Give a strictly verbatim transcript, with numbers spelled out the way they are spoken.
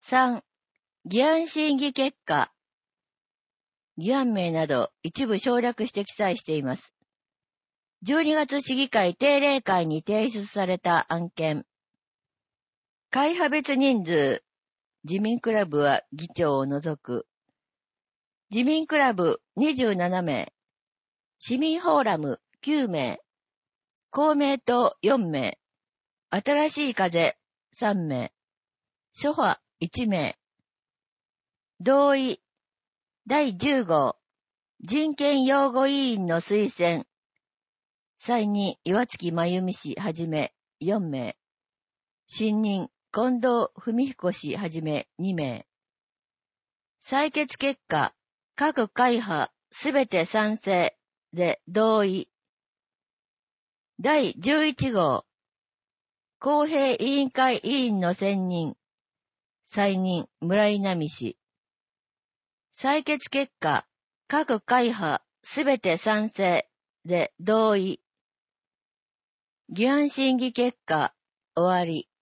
さん、議案審議結果。議案名など一部省略して記載しています。じゅうにがつ市議会定例会に提出された案件。会派別人数、自民クラブは議長を除く。自民クラブにじゅうななめい、市民フォーラムきゅうめい、公明党よんめい、新しい風さんめい、諸派いちめい。同意だいじゅう号人権擁護委員の推薦。再任岩槻真由美氏はじめよんめい。新任近藤文彦氏はじめにめい。採決結果、各会派すべて賛成で同意。だいじゅういち号公平委員会委員の選任。再任村井奈美氏。採決結果、各会派すべて賛成で同意。議案審議結果、終わり。